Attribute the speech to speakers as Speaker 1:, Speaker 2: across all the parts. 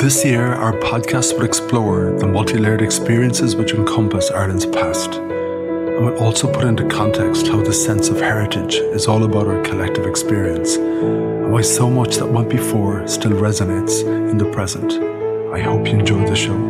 Speaker 1: This year, our podcast will explore the multi-layered experiences which encompass Ireland's past, and will also put into context how the sense of heritage is all about our collective experience, and why so much that went before still resonates in the present. I hope you enjoy the show.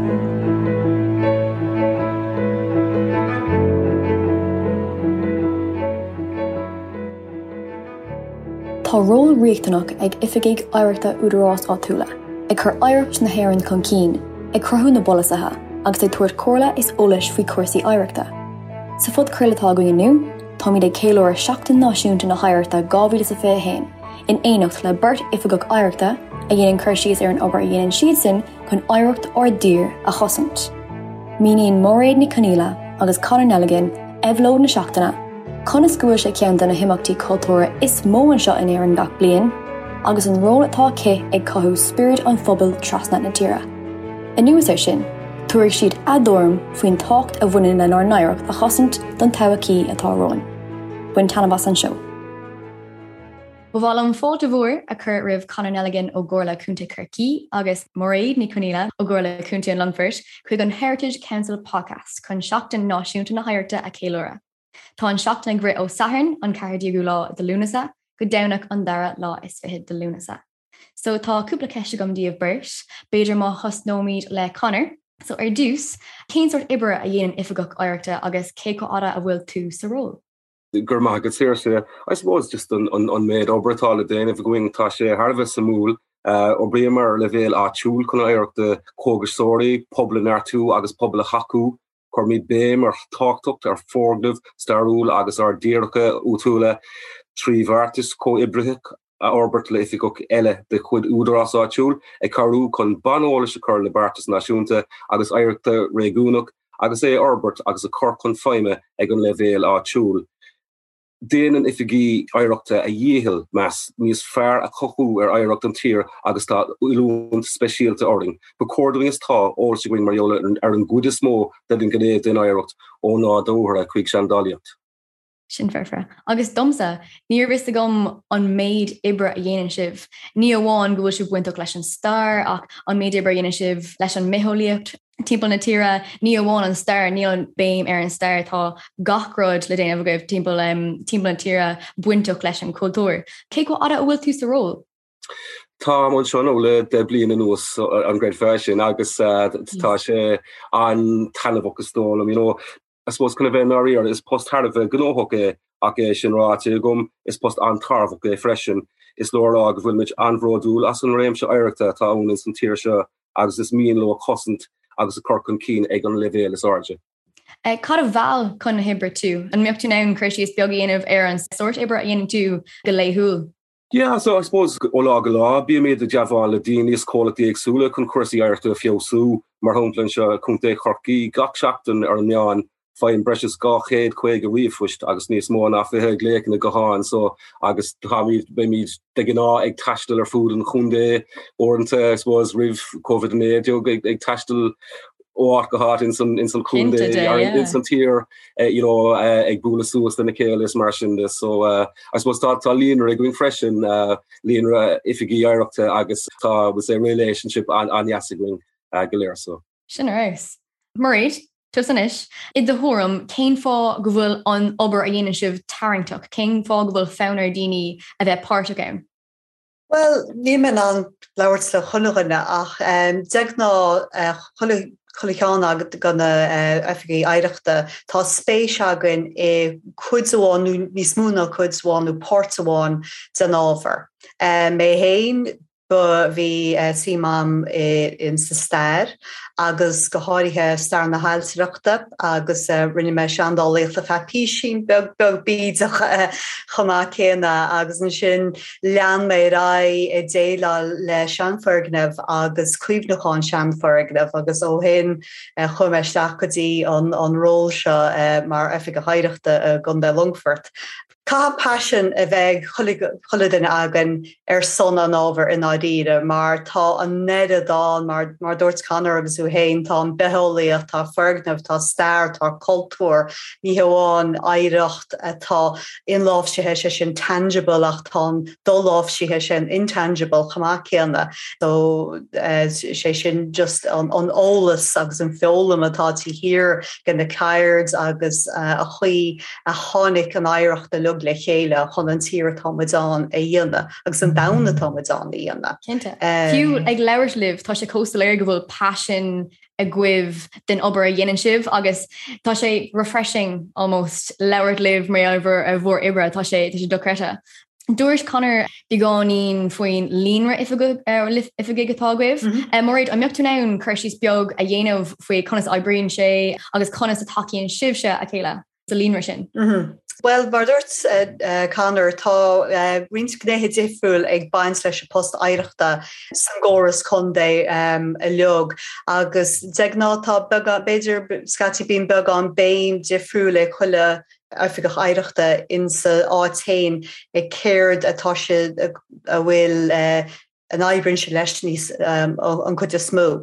Speaker 2: Tá ról riachtanach ag ifigigh áireachta údarás á túla, ag chur áireacht na hÉireann chun cinn, ag cruthnú na bolasathe, agus ag tuairt comhairle is eolais faoi cuasaí áireachta. Sa fud chuirlatá go inniu, tá míad ag céiliúr seachtain náisiúnta na hÁireachta 2025 in éineacht le beirt ifigigh áireachta a dhéanann chuir síos ar an obair a dhéanann siad sin chun áireacht or dír a chosint. Míníonn Mairead Ní Chonghaile agus Conor Neligan eibhlód na seachtaine, chun is gúir sé ceann na himachtaí cultúra is mó an seo in éireann gach bliain, agus an ról atá cé ag cothú spirit an phobal trasna na tíre. In nuas ar sin, tuaigh siad adorm faoin tácht a bhaineann le North-Ireland a chosint don tabací atá roin. Buin tanabas an show. Bhil an fáilte bhór a chur ribh Conor Neligan ó Gcomhairle Cúnta Corcaigh agus Mairead Ní Chonghaile ó Gcomhairle Cúnta an Longfort chuig an Heritage Council podcast chun seachtain náisiúnta na hÁireachta a céiliúra. Tá an seachtain ag grit ó Sathern an 14 lá de Lúnasa go domhnach an dara lá is 20 de Lúnasa. So tá cúpla ceiste gom díobh beirt, beidir má chosnóid le Conor. So ar dús, cén sort ibre a dhéanann ifigigh áireachta agus cé go ada a bhfuil tú sa ról?
Speaker 3: Gur maith go tíir I suppose just an méid obratála déanamh going tá sé Harbh sa múl ó bríomar le bhéal á túúl chun áireachta cógasóirí, pobl na tú agus pobl a chaú, chur míad béim ar táachtacht ar fórgdamh starúil agus ar díreacha útúla tríomhartas có-ibrithe orbert le ifigigh eile de chud údarás á túúl ag carú chun banóla se chur le Beartas Náisiúnta agus áireachta réigúnach agus é orbert agus a chur chun feime ag an le bhéal á túúl. Déanann ifigigh áireachta a dhéhil meas níos fearr a chochú ar áireacht an tír agus tá uilúint speisialta ording. Ba cording is tá ó sa gcuin mariola ar an gúid is mó den gnéad den áireacht ó ná dóthra chuig seandáliacht.
Speaker 2: Sin fearfra. Agus domsa, níor vis a gom an méid ibre a dhéanann sibh. Ní amháin go bhfuil sibh buinteach leis an star ach an méid ibre a dhéanann sibh leis an métholaíocht. Timpeall na tíre, ní amháin an star, ní an béim ar an star tá gachróid le déanamh go timpeall na tíre buinteach leis an cultúr. Cé go ada a bhfuil tú sa ról?
Speaker 3: Tá an seo le de bliana nuas an Great Fashion agus tá sé an talmhachas tólam, I suppose kind of an area is post hard of gnóhoke ag sin ráte gom is post an tarvok freshen is lorá go bhfuil an bhródúil as an réim se áireachta tá ún san tíir se agus is míon lo cosint agus a corcon cín ag an levéal is áirde.
Speaker 2: Cad a bhil chun na hibre tú an miocht tú ná an chuirsí is beagíanamh ar an sort ibre a dhéanann tú go léithúil.
Speaker 3: Yeah, so I suppose Olá go lá bí méid a deabháil le daoine is cólaí agsúla chun cuasaí áireachta a fiosú mar húmplann se Cúnta Corcaigh gach seachtain ar an meán fáin breis gá chéad chuig a riomhfuist agus níos mó nach fithe léicna go háin so agus be míid de gná ag taistil ar fúd an chundé orintanta I suppose rih COVID-19 ag taistil óach go hart in some chundé in some tír ag búla suas den na céil is mar sin so I suppose tá líonar ag going freisin líonar ifigigh áireachta agus tá was a relationship an jasigling go léir so.
Speaker 2: Sin rás. Mairead, tusanis, I de thuram cén fá go bhfuil an obair a dhéanann sibh tarintach, cén fá go bhfuil fánar daoine a bheith páirte againn?
Speaker 4: Well, ní man an leabhart le chulaganna ach deag ná chulichána gona ifigigh áireachta tá spéis agan I chuidháin níos múna chuidháinú pórtaháin den ábhar. Mé héin ba bhí simam in sa stair agus go háirithe star na hailteachta agus rinne me seandálaíocht a fepí sin beg bídach chumá céna agus an sin lean mé ra déile le seanforgnamh agus cuimhnaáin seanforgnamh agus ó hin chumeisteach gotí an ról seo mar ifigigh áireachta gon de Longfort. Ca passion a bheith chulidan agan son an ábhar in áíre, mar tá an nedadá mar dúirt canar agus ú héin tá an beholíocht tá fergnamh tá stair tá cultúr ní hamháin éireacht atá inlábhsithe sé sin tangible ach tá dullábhsithe sin intangible chamá céanna. So sé sin just an ólas agus an feolam atá tí hir gan na cairds agus a chuí a tháinig an éireacht a lug le chéile chun an tír tomadán a dhéanana agus an dana tomadán a dhéanana.
Speaker 2: Cinnte. Fiú ag leabhar libh tá sé costaléir go bhfuil passion a gcuibh den obair a dhéanaan sibh agus tá sé refreshing almost leabhar libh mé over a bhór ibre tá sé docreta. Dúirt Conor bhí gáín faoin líonra if a gig atágah. Móréid an meochtú nán chuirsís beag a dhéanamh faoi conas eibríonn sé agus conas a taíonn sibhse a chéile sa líonra sin.
Speaker 4: Well, mar dúirt Conor tá rinscnéthe difriúil ag baint leis post éireachta san ggóras chundé a leog agus deagnátá beidir scatí bíon beg an béim difriúil le chuile áfigach éireachta in sa áitéin ag céird atá si a bhfuil an éibrinn se leis níos an chuide smó.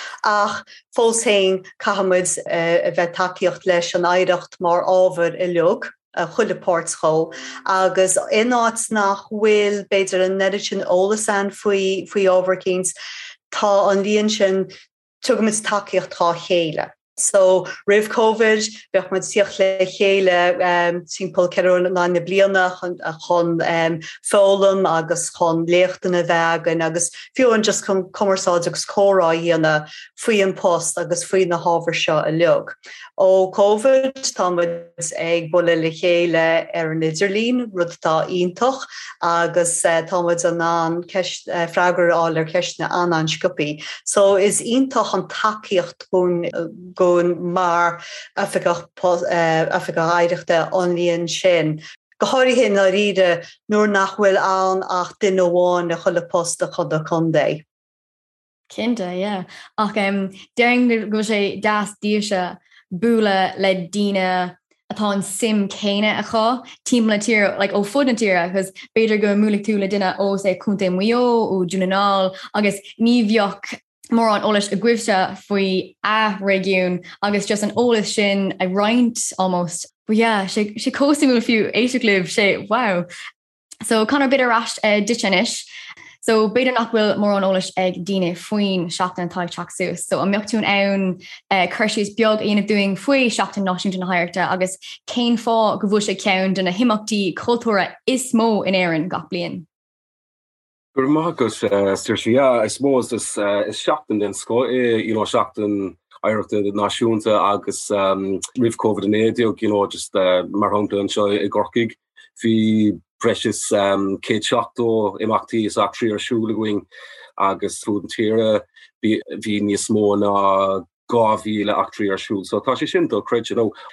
Speaker 4: Ach fós hain cahamid a bheith takeíocht leis an éireacht mar ábhar i leog a chuilepáirtá agus ináit nach bhfuil beidir an neidir sin ólas an faoi ábharcíns tá an líon sin tugamid takeíocht tá chéile. So rih COVID bheith man siocht le chéile timppó ceún na bliana chun fólam agus chun léchtana bhegan agus fiúan just chun commeráid agus córá dhéana faoi an post agus faoi na hábhar seo a leog. Ó COVID táid ag bula le chéile ar an Idirlín rudtá iontoch agus táid an freigur áil ar ceisna an scopi. So is iontoch an takeíocht gon mar afigach éireachta anlíonn sin. Go háirí hin a riide nuair nach bhfuil an ach duine bháin a chuile post a chud a chundé.
Speaker 2: Cinnte, yeah. Ach dearing go sé das díise búla le díine atá an sim céine a chá tím le tír like ó fud an tíra agus beidir go múla tú le duine ó sé cúnta muo ó dúnaál agus ní bheoch mór an ólas a gcuibhse faoi a régiún agus just an ólas sin a roint almost. But yeah, sé cóí mú fiú éisiúclubh sé wow. So Conor bit arás ditsenis. So beidir nach bhfuil mór an ólas ag daine faoin seachtain táid teachsús. So an meochtún ann chuirsís beag aonamh doing faoi seachtain náisiúnta na haireachta agus céin fá go bhfuil sé ceann den na himachtaí cultúra is mó in éireann gach bliain.
Speaker 3: Gur mágus yeah, I suppose is seachtain den sco seachtain éireachta náisiúnta agus rih COVID in éideog, just mar hongta an seo i gcorcaig hí precious Kate Shockto imachtaí is trí ar siúla going agus fúd an tíre hí níos mó na 2,000 trí ar siúl. So tá sé sin do creid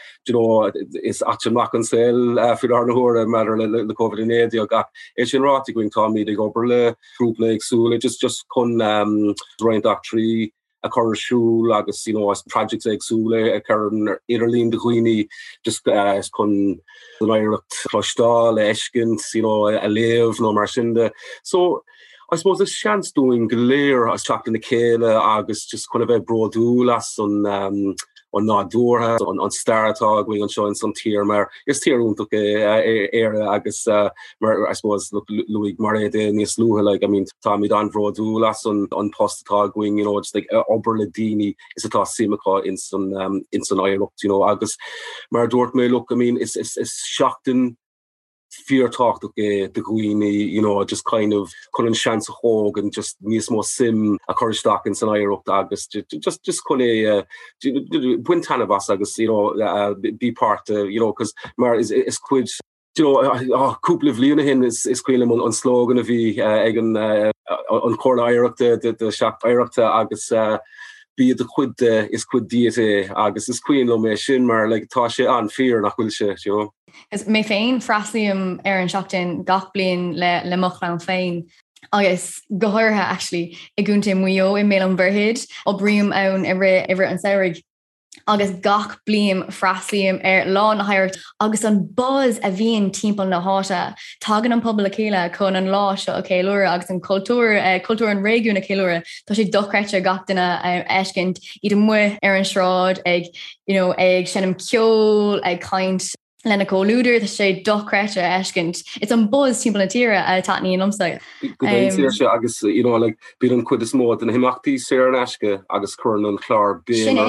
Speaker 3: is achtamach an saoil fiú ar na hóra mar le COVID in éideog ach é sin rátaí going tá míad ag obair le grúpla agsúla just chun roiint trí a chur siúl agus as projects agsúla a chur an Idirlín de chuoine just chun an éireacht chlostáil eiscint a léamh nó mar sinnde. So I suppose there's chance doing goléir as teachtain na céile agus just chun a bheith broadúlas an nádúrtha an startá going an seo in san tír mar is tíúntaach éire agus mar I suppose Luig mar níos lútha like I mean tá míad an broadúlas an posttá going just like obair le daoine is atá simachá in san éireacht agus mar dúirt mé look I mean is seachtain feartácht de gooine, just kind of couldn't chance a hog and just níos mó sim a chuirteach in san éireacht agus just chun buin tanna bas agus be part because mar is quid cúpla bhbliana hin is cuilim an slógan a bhí ag an chóir éireachta de seach éireachta agus bí de chud is chud díte agus is cuiin lo mé sin mar le tá sé an fear nach bhfuil sé.
Speaker 2: Is mé féin freisliam ar an seachtain gach bliain le mochlan féin. Agus gohairthe actually I gúnta muo I mé an bhirhéid ó bríom ann ibre an saoirigh. agus gach bliam frasliam lá na hairt agus an buzz a bhíon timppel na háte tagan an pobl chéile chun an lá seo a céúir agus an cultúr an réún na céúire tá sé dochrete gach duna eiscint iad mu ar an sráid ag ag sinnam ceol ag caint lena cóúder tá sé dochrete eiscint. It's an buzz timppel na tíre a tatníí an lomsa.
Speaker 3: Se agus like bí an chud is mód an himachtaí sé an eisce agus chun an chlár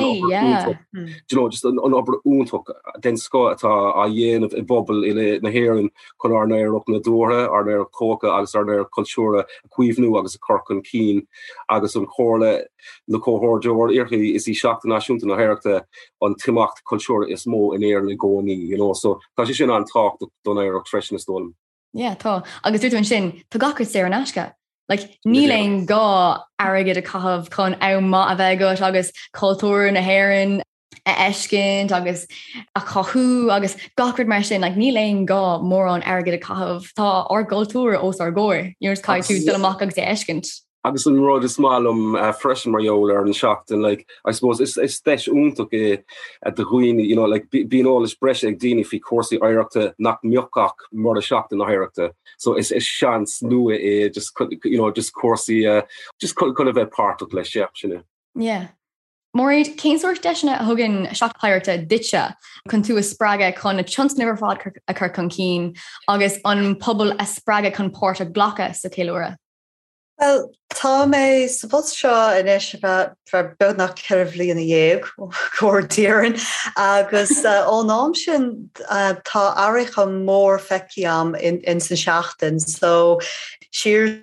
Speaker 3: bé just an obair úntaach den sá atá a dhéanamh i bobbal ile na héann chun ar nair op na dúthe ar nair cóca agus ar nair cultúra a cuiomhnú agus a corcan cín agus an chóirle na cóthirdeir irchaí is í seachta náisiúnta na haireachta an timacht cultúra is mó in éar na gcónaí so tá sé sin an tácht don éar tresin na stólam.
Speaker 2: Yeah, tá. Agus dúirtún sin tá gachar sé an eisce. Like níléon gá airgid a cahabh chun má a bheith go agus cultúr na hhéann a eiscint agus a chothú agus gachard mar sin like níléon gá mór an airgid a cahabh tá ar cultúr os ar ggóir. Dúirt cai tú amach agus é eiscint.
Speaker 3: Agus an rud is smalum freshen marjoler an shacht and like I suppose it's stesh untuk at the ruine like being all is bresh ag dini fi corsi irakta nak miokak more shacht in the hierarchy so it's chance nu just just corsi just kind of a part of less
Speaker 2: yeah Morid céin soir deisina a thugann seachpáirta ditse chun tú a sppraige chun na chans never fád a chur chun cín agus an pobl a sppraige chun páirt a ghlacha sa céúra.
Speaker 4: Well, tá mé sabot seo in éisibh fer be nach ceirh líon na dhéag cuairtíann agus ó nám sin tá áiricha mór feiceam in san seachtain, so siir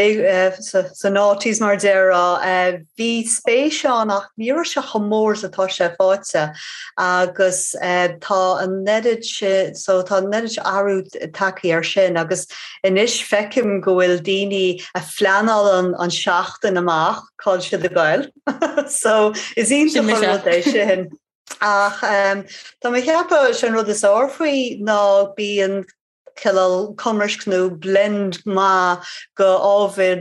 Speaker 4: san nátís mar déire bhí spéisián nach níor se chomór atá sé fáite agus tá an neidir so tá neidir airú takeí ar sin agus inis feicim go bhfuil daoine a phleanal an seachtain amach cáil siad a gail. So is ionanta sin. Ach tá mé cheappa sin rud is áfaoi ná bí an Killal commerce blend ma go ábhir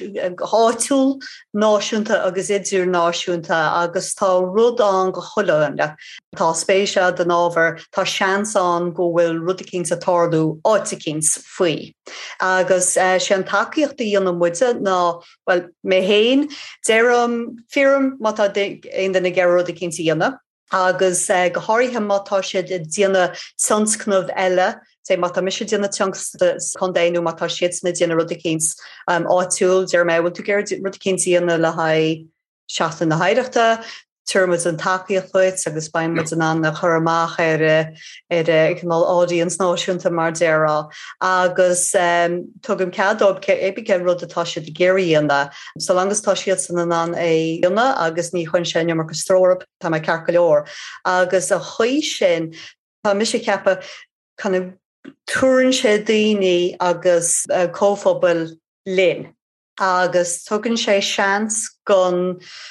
Speaker 4: háitiúil náisiúnta agus idir náisiúnta agus tá rud an go choilena. Tá spéise den ábhar tá seanán go bhfuil rudicins a tardú áiticins faoi. Agus sé an takeíocht dhéana muide ná well mé héin déram fearam mátá aon den na ggéir rudicins dhéana agus go háirithe mátá siad i dtíana sanscnamh eile sé mata mis dina chunks condéú mata shits na dina rudikins áúil der me tú ge rudikins le ha seachtain na haireachta termas an takeíochluit agus baim an na choramach canál audience náisiúnta mar déra agus tugum cadób ébige rud atá si de géiríanna so langus tá siad san an é dionna agus ní chun sin mar go stróp tá me cear go leor agus a chuí sin tá mis ceappa kind of túrin sé daoine agus cóphobal lin. Agus tugann sé seans go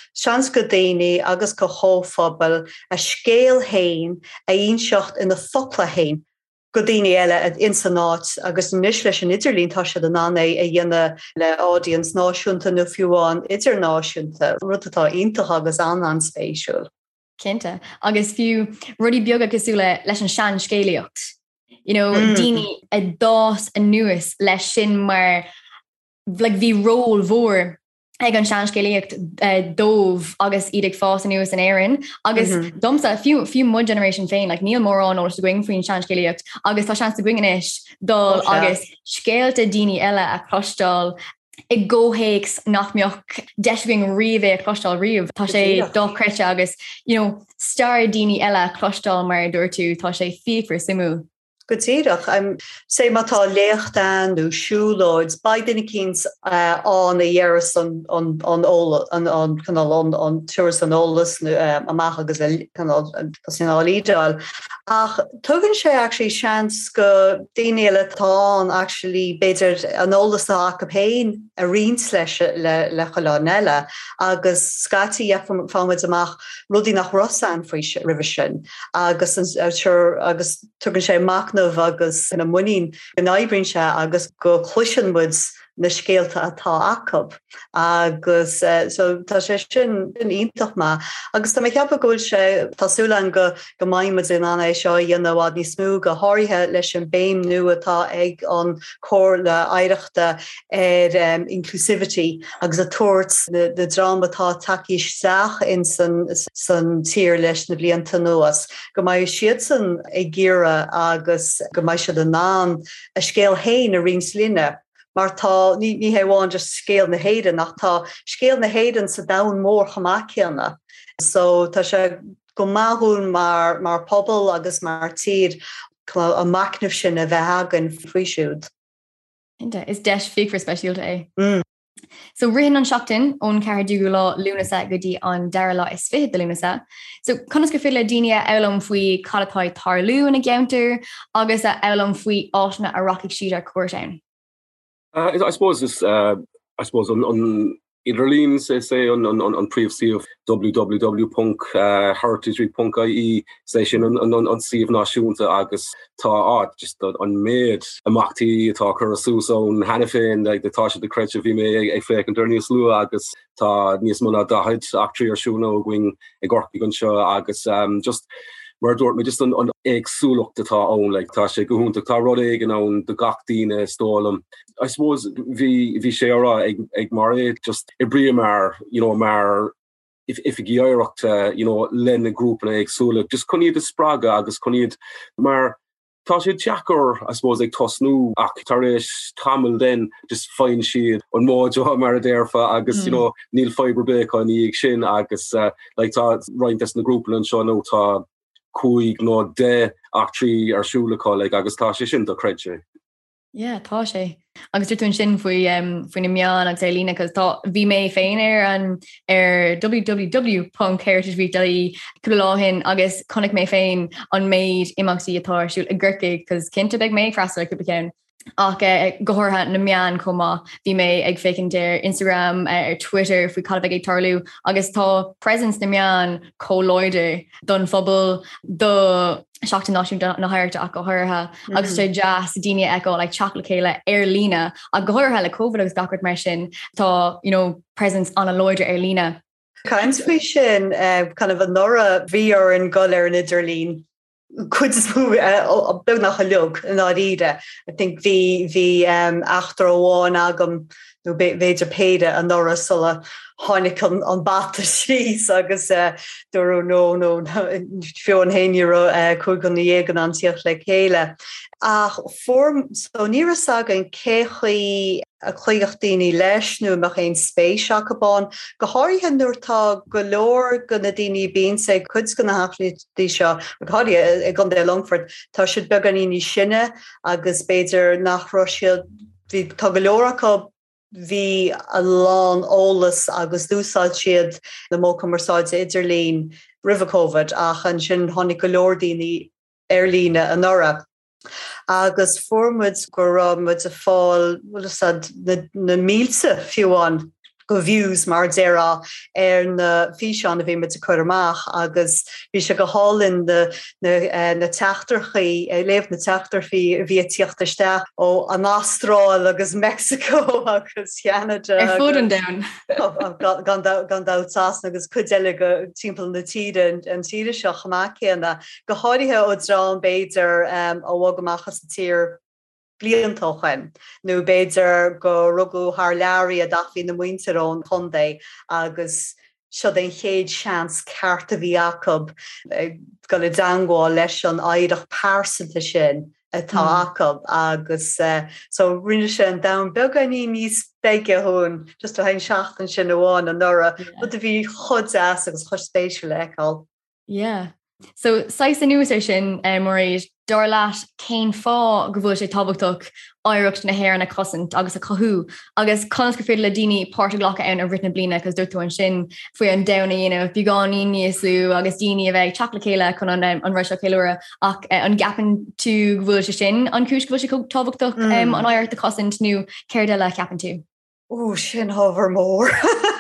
Speaker 4: daoine agus go chóphobal a scéal hain a onseocht ina fopla hain. Go daoine eile a insanát agus níos leis an idirlín tá sé an anna a dhéine le audience náisiúnta nó fiúáin idir náisiúnta rud atá ionintach agus an spéisiúil.
Speaker 2: Cinnte, agus fiú rudí beag agus úla leis an sean scéalaíocht. Dini a dás a nuas leis sin mar bhí ról mhór ag an seanscéalaíocht dómh agus iad ag fás an nuas an éireann agus domsa fiú mud generation féin like níl mór an ólas going faoin seanscéalaíocht agus tá seans going inis dul agus scéalta daoine eile a chlostal I ggóhéics nach mbeoch deising riomh a chlostal riomh tá sé dócréite agus star daoine eile chlostal mar dúirtú tá sé fífar simú.
Speaker 4: Gotíach sé mátá léochtán nó siúlóids baidina cíns an a dhéras an turas an ólas amach agus sin álídeáil. Ach tugann sé actually seans go daine le tá actually beidir an ólas a capéin a rins leis le choláin eile agus scatí fáid amach rudí nach Rossan faoi rih sin agus tugann sé mach agus in a muín in aibrin se agus go chluisianmuds na scéalta atá acu agus so tá sé sin ítach má agus tá ceappa ggóil sé tásúlan go maiimiid in anna seo dhéanamhád ní smú go háirithe leis an béim nu atá ag an cór le éireachta inclusivity agus a tuairt de dramatá takeíos seach in san tír leis na blianta nuas. Go maiid siad san ag ggéire agus go maiid siad an ná a scéal héin a rins linne. Mar tá ní héháin just scéal na héidir nach tá scéal na héidir sa dain mór chamáceanna. So tá sé go máthún mar pobl agus mar tír a macnamh sin a bheith agan faoisiúd.
Speaker 2: Is deis fi for speisialta é. So rihin an seachtain ón ceardú lá lúnasa go dtí an deire lá is fiche de lúnasa. So conas go fi le daine elam faoi calatáid tarlú na geantar agus a elam faoi áisna a rockigh siad ar cuairtein.
Speaker 3: I suppose on Idirlín say on príomhsí of www.heritageweek.ie sé sin an siomh náisiúnta agus tá just an méid amachtaí tá chur a sús ón hena féin ag tá sé de creite bhí mé ag féic an níos lu agus tá níos muna daid achtrií arsúna ó going ag gorcaí an seo agus just mar dúirt me just an agsúlacht atá ón tá sé gohúnta tá rud éigen ón de gachtíine stólam. I suppose vi sé ag mar just I bri mar if geocht lenne groepen agsúleg just kon de spraga agus kon maar tá sé Jackar I suppose ag tosnú ach taréis tamil den just fein siad an mód mar a déirfa agus níl fiberbe an ag sin agus tá roiint na groepen an seo nó tá cuaig nó de achtrií arsúlaá agus tá sé sin do creide.
Speaker 2: Yeah, tá sé. Agus tún sin faoi na meán agus lína cos tá bhí mé féin an www.heritageweek.ie láhin agus connic mé féin an méid imachtaí atáisiú a ggurcaigh cos cinnte beag mé freistal go becén. Ach gohortha na meán comá bhí mé ag fécinn deir Instagram ar Twitter faoi calbh ag tarlú agus tá presence na meán cóláide don phobal do seachta náisiún na háirte a go thuirtha agus sé jazz daine echo le chaclacéile ar lína a gohortha le COVID agus gachart mar sin tá presence an a loidir ar lína.
Speaker 4: Caim faoi sin kind of an nora bhí ar an goir in Idirlín. Could be nach a look in ide. I think vi after aháin agam no beidir péide an nora sola hánig an bata sís agus do no fio an héinero chugan na dhégan an tíoch le chéile. Ach form so ní sag an céchaí a chuigechtíine leis nu mar chéin spéisiach abán go háirithe nuairtá go leor gona daoine bíon sé chuds gona haflí seo háí ag gan dé Longford tá siad beganí sinne agus beidir nach Russia hí tá go leorachá hí a lán ólas agus dúsáid siad na mó commeráid Idirlín rih COVID ach an sin tháinig go leor daoine ar lína an nora. Agus formid go mud a fáil na mílsa fiúán go views mar déra na fián a bhí mit a chuach agus bhí se go hálinn na teachtarchaí léh na teachtarfií bhí tíochttaiste ó an Astráil agus Mexico agus Canada
Speaker 2: fud an down
Speaker 4: gan dátás agus chuile go timppla na tíide an tíide seo chaachchéanna go háirithe ó drán béidir ó bhgamachchas sa tír bliantóchain. nó beidir go rugú haar leirí a dachhí na muinterón chundé agus seo den chéad seans ceart a bhí Jacob go le dangáil leis an éireach pásanta sin atá Jacob agus so rinne sé an da beganí níos beige hún just a hain seachtain sin amháin an nora bud a bhí chud as agus chuir spéisiú le eáil.
Speaker 2: Yeah. So 6 nuas sin mar dor leat céin fá go bhfuil sé tabachtach áireacht na hhéir na cosint agus a chothú agus conas go féidir le daoine páirtaglacha ann a bhritna blina agus dúirtú an sin faoi an dana bhí gáí níosú agus daoine a bheith chaclacéile chun an Russia céúra ach an gapan tú go bhfuil se sin an cúis go bhfuil sé tabachtach an áireacht a cosint nó céir de le ceapan tú.
Speaker 4: Ó sin hábhar mór.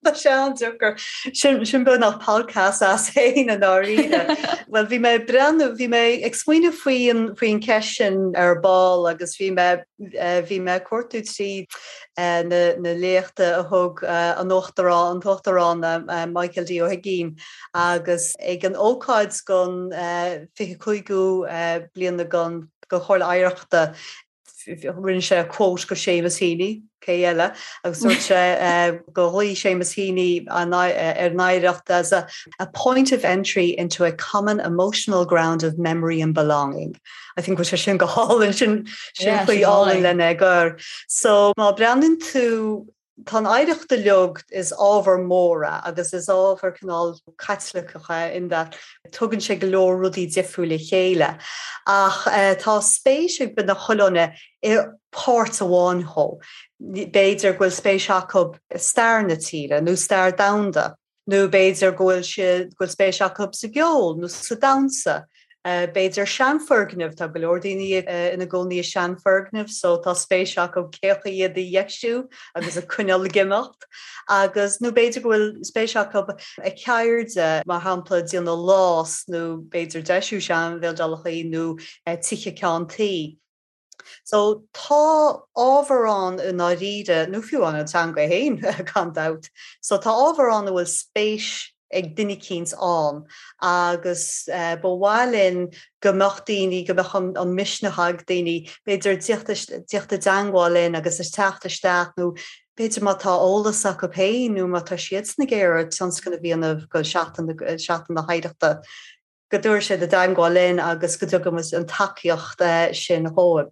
Speaker 4: Tá seanúgur sin bu nach podcast as héin an áíide. Well bhí mé brenn bhí mé exmuoine faoin cesin ar ball agus bhí mé cuatú si na léachta a thug an tochtarrán Michael D. O'Higgin agus ag an ócáid gon fi chuigú bliana gan go choil aireachta rinne sé quote go Seamus Heaney cé eile agus suirt go chuí Seamus Heaney naireacht as a point of entry into a common emotional ground of memory and belonging. I think was sin go hálinn sin chuí áling lenne gur. So má breann tú Tá aireachta leog is ábhar móra agus is ábhar canál caitlacha in that tugann sé go leor rudí difriúla chéile. Ach tá spéisiú be na choilne ar páirt amháin ho. Béidir ghfuil spéisiacob stair na tíre, nó stair damda, nó béidir ghfuil spéisiacob sa geol, nó sa damsa. Béidir seanfergnamh tá go leor daoine ina gcónaí seanfergnamh, so tá spéisiach go cécha iad a dheicsiú agus a cuineal gimacht. Agus nó béidir bhfuil spéisiach a ceirde mar hampla díana lás nó béidir deisiú sean bhéil dalachaí nó tiche ceantaí. So tá ábharrán in áíide nó fiúán an tan go héin come out. So tá ábharrán bhfuil spéis ag duine cíns an agus bhhailinn gomach daoine gomach an misneach daoine beidir tíochta dangháilinn agus is teachtasteach nó beidir má tá ólasach go péin nó má tá siad na géire tans gona bhíanamh go seaachtain na haideachta. Go dúir sé de dangháilinn agus go dtugamas an takeíocht sin hóib.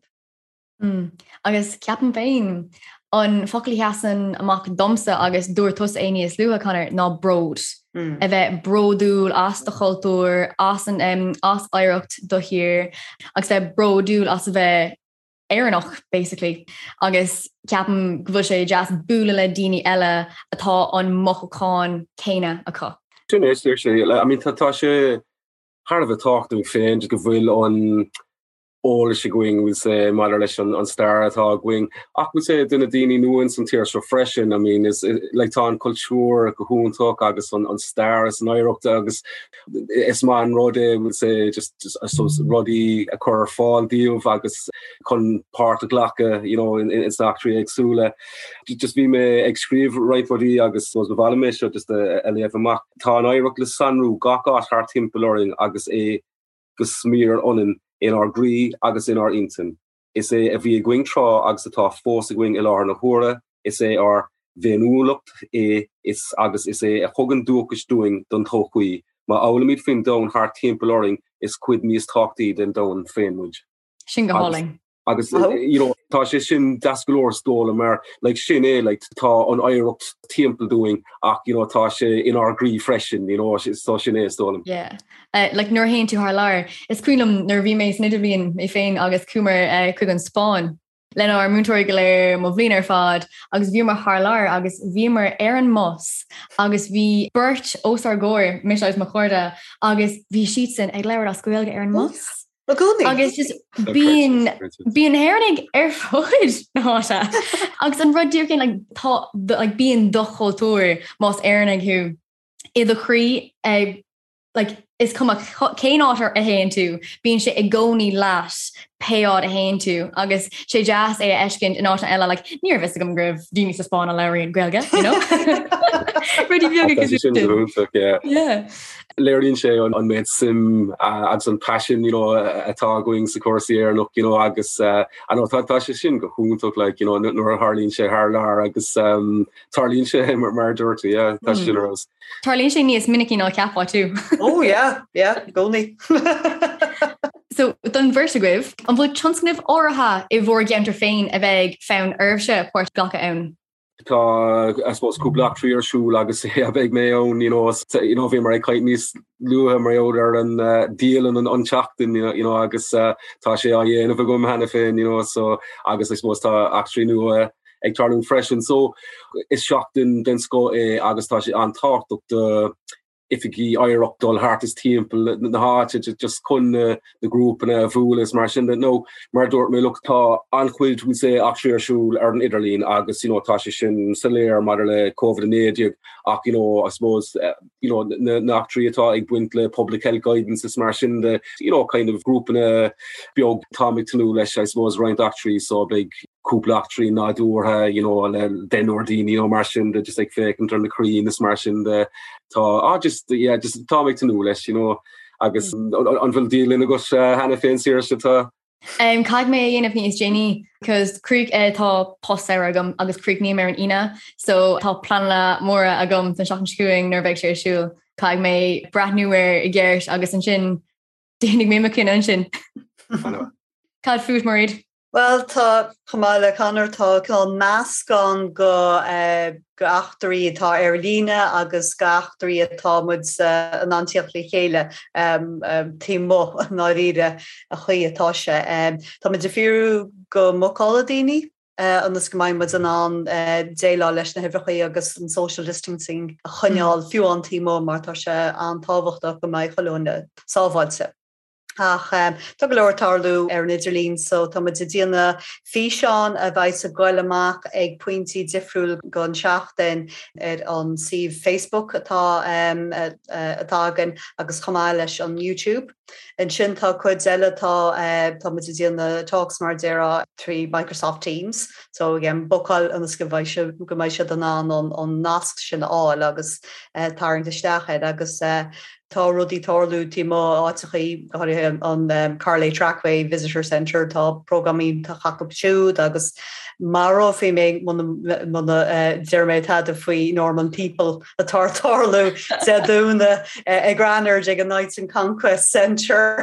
Speaker 2: Agus ceapan féin an focalí heasan amach domsa agus dúir tus aine is luúa chunar ná brod. A bheith broúil as do choultúr, as aireacht do hir, agus bheith broúil as a bheith éannach, basically. Agus ceapan go bhfuil sé jazz búla le daoine eile atá an mochaáin céine acu.
Speaker 3: Sin é sé, tá sé thar bheith táchtú féin go bhfuil an all is going with mar leis an star atá going. Ach we say duna daoine nuan some tears refreshing. I mean is like tá an cultúr go húntóch agus an star is an aireachta agus is má an rodé would say just rodí a chur fáil díomh agus chun páirt a ghlacha, you know, in actri agsúla. Just bhí me ag scríomh right rodí agus was bhile me seo just a léamh amach. Tá an aireacht le sanrú gachát thar timpaileoring agus go smír onin in our gree agus in our intin. Is a vi going tra agus atá fós a going ilar na hora. Is a our venúlucht is agus is a hogan dúchas doing don thochui. Ma álamid fin down haar timpaileoring is quid níos táchtaí den down féinmuid.
Speaker 2: Sin go háling.
Speaker 3: Agus you know tá sé sin dasgaloor stóla mar like sin like tá an aireacht timppel doing ach you know tá sé in our gree freshen, you know tá sin stóla.
Speaker 2: Yeah. Like nuair haon tú haar leir, is cuilam nuair bhí mééis nidirbhíon é féin agus cumar chuig an Spáin. Lena ar mútóir go léir mo bhlín ar fad, agus bhí mar haar leir agus bhí mar ar an mos, agus bhí burt os ar ggóir mis mar chuirde, agus bhí siad sin ag leir as gohfuilge ar an mos. Agus just bíon hairnig ar fóid náta. Agus an rud dúr cin like bíon do choultúr más airnig hu iad a chrí like is cum a céin átar a héin tú, bíon sé i gcónaí leis peád a héin tú, agus sé jazz é eiscint in áta eile like níor vis gom gribh daoine sa Spáin a leiríon gailge, you know? Rudí bheag yeah.
Speaker 3: Léiríonn sé an méid sim agus an passion, you know, atá going sa cuasaí airnach, you know, agus tá sé sin go húntóch like, you know, nuair tharlíonn sé thar lear agus tarlíonn sé mar dúirta, yeah, tá sin ros.
Speaker 2: Tarlíonn sé níos minicí ná ceapá tú.
Speaker 4: Oh yeah, gcónaí.
Speaker 2: So don versigh an bhfuil tionscnimh áirithe I bhór geantar féin a bheith feann urbhse páirt gacha ann.
Speaker 3: Tá I suppose cúpla trí ar siúil agus a bheith mé ann, you know bhí mar ag caiit níos luúthe mar ar an díalan an anseachtain, you know agus tá sé a dhéanamh gom hena féin, you know, so agus I suppose tá actrí nua ag tarlún freisin, so is seachtain den sco agus tá sé antácht ifigi Irish dul hartis timpel na hat just kun the group and fulis mar sin no mar dort me look tá anquid we say actually shul ar an Iderlín agus tá sin salir marle COVID-19 ach I suppose na actually tá ag buintle public health guidance is mar sin the kind of group and biog Tommy Tanu leis I suppose right actually so big Kupla actually na doorha den ordini mar sin just like fake and turn the cream this mar sin just Tommy Tanu leis agus anfuil díl agus hana féin siar tá.
Speaker 2: Caig mé dhéanamh níos Jenny, cos cruig tá postar agam agus cruig ní mar an ina, so tá planla móra agam tan seach an scuing nar bheith sé siúil. Caig mé brathnúir I ggéirt agus an sin déananig mé macin an sin. Caig fúd marid.
Speaker 4: Well tá chamáile canar tá meascán go achtarí tá Airlína agus achtarí atámud an antíochla chéile tímo ná riide a chuítá se. Tá de fiú go moála daoine agus go maiid an déile leis na hifrachaí agus an social distancing a chuneáil fiú an tímo mar tá se an táhachtach go maiid choúna sábhailse. Ach tá go leirtarlú ar an Idirlín, so tá de díana físeán a bhaid a goil amach ag pointí difriúil gan seachtain ar an sih Facebook atá atágan agus chamáil leis an YouTube. An sin tá chuid eile tá de díana talks mar déire trí Microsoft Teams, so again bocail agus go mbeidh se don an nasc sin áil agus tarint isteachid agus tá rudí tarlú tímo áitichaí an Carley Trackway Visitor Centre tá programí tá chacap siúd agus maró fé mé deirméid a faoi Norman People a tarlú sé dúna ag granar ag an Knights and Conquest Centre.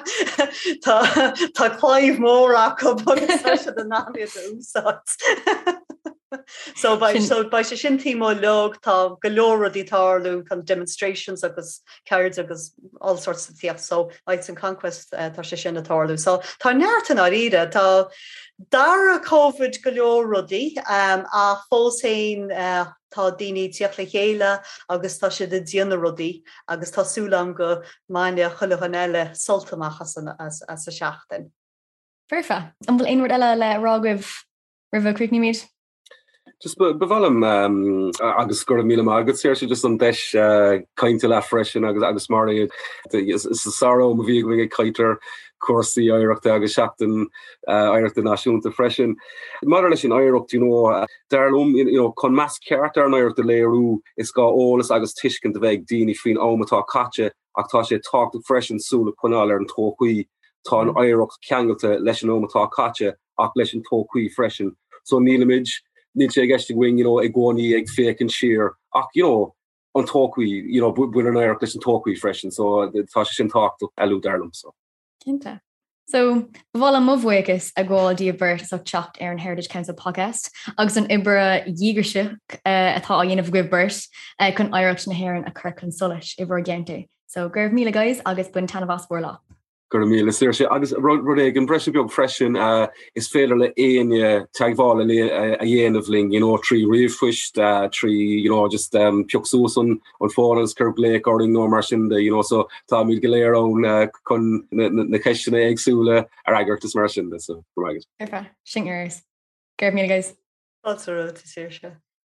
Speaker 4: Tá chláimh mór acu den náiad úsát. So by se sin tímo log tá golóradí tarlú kan demonstrations agus cards agus all sorts of things. So Knights and Conquest tá se sin a tarlú. So tá neartan a ide tá dar a COVID golóradí a fósain tá daoine tíochla chéile agus tá se de díana rodí agus tá súlam go maine chuilechan eile soltamachchas as a seachtain.
Speaker 2: Perfect. An bhfuil einward eile le rágibh River Creek Nímid?
Speaker 3: Just bevalm agus go mí agus sé just an deis kainte le freisin agus mar saró a bhí ag caiitar cuasaí Oireachta agus seachtain Oireachta náisiúnta freisin. Mar lei sin Oireacht darlum chun meas ceart ar an Oireachta léirú is gá ólas agus tuiscint a bheith daoine faoin ómatá caite ach tá sé tácht freisin súla chunáil ar an tóchuí tá an Oireacht ceangailta leis an ómatá caite ach leis an tóchuí freisin. So nílamid ní sé gceiste wing ag gcónaí ag fécinn siar ach an tóchuí buin an Oireacht leis an tóchuí freisin, so tá sé sin táchtú eú darlam so.
Speaker 2: Cinnte. So bhil an mhhuigus a gháil díobert is teacht ar an Heritage Council podcast agus an ibre dhíigeirse atá a dhéanamh gibert chun Oireacht na hÉireann a chur chun solas ibre gente. So gurb míle guys agus buin tanna bhas bhórla.
Speaker 3: Gur mí sé agus rud ag an breise beag freisin is féidir le éine teagháil a dhéanamh ling trí riomhfuist trí just peochsús an fáras cur léic or nó mar sin so tá míid go léir ón chun na ceistena agsúla ar agartas mar sin so agus.
Speaker 2: Perfect. Sin ears. Gurb míle guys.
Speaker 4: That's a road to Saoirse.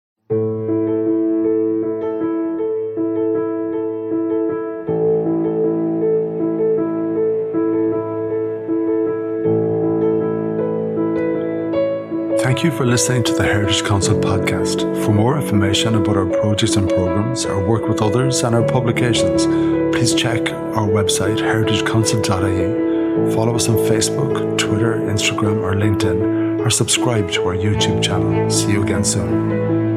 Speaker 1: Thank you for listening to the Heritage Council podcast. For more information about our projects and programs, our work with others and our publications, please check our website heritagecouncil.ie, follow us on Facebook, Twitter, Instagram or LinkedIn, or subscribe to our YouTube channel. See you again soon.